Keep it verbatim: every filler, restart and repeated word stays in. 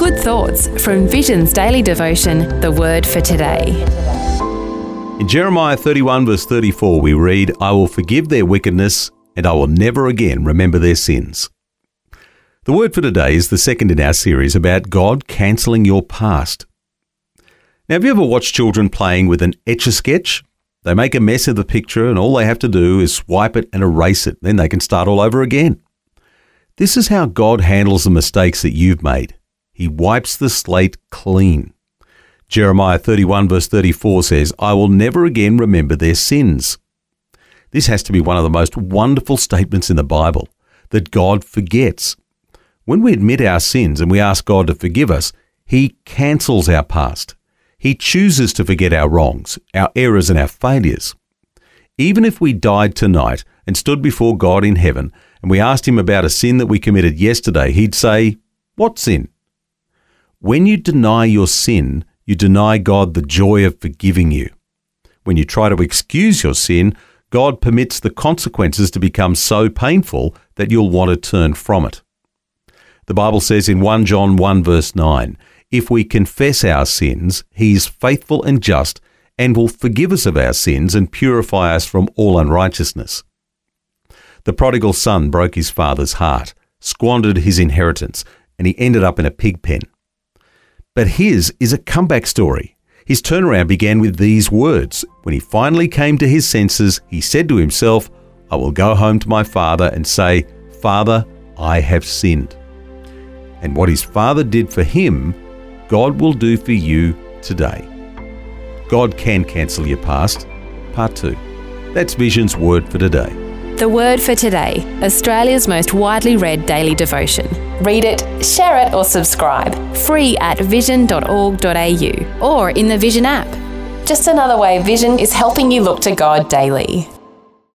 Good thoughts from Vision's daily devotion, The Word for Today. In Jeremiah thirty-one verse thirty-four we read, I will forgive their wickedness and I will never again remember their sins. The word for today is the second in our series about God cancelling your past. Now, have you ever watched children playing with an Etch-a-Sketch? They make a mess of the picture and all they have to do is swipe it and erase it. Then they can start all over again. This is how God handles the mistakes that you've made. He wipes the slate clean. Jeremiah thirty-one verse thirty-four says, I will never again remember their sins. This has to be one of the most wonderful statements in the Bible, that God forgets. When we admit our sins and we ask God to forgive us, He cancels our past. He chooses to forget our wrongs, our errors and our failures. Even if we died tonight and stood before God in heaven and we asked Him about a sin that we committed yesterday, He'd say, what sin? When you deny your sin, you deny God the joy of forgiving you. When you try to excuse your sin, God permits the consequences to become so painful that you'll want to turn from it. The Bible says in First John one verse nine, if we confess our sins, He is faithful and just and will forgive us of our sins and purify us from all unrighteousness. The prodigal son broke his father's heart, squandered his inheritance, and he ended up in a pig pen. But his is a comeback story. His turnaround began with these words. When he finally came to his senses, he said to himself, I will go home to my father and say, Father, I have sinned. And what his father did for him, God will do for you today. God can cancel your past. Part two. That's Vision's Word for Today. The Word for Today, Australia's most widely read daily devotion. Read it, share it or subscribe. Free at vision dot org dot a u or in the Vision app. Just another way Vision is helping you look to God daily.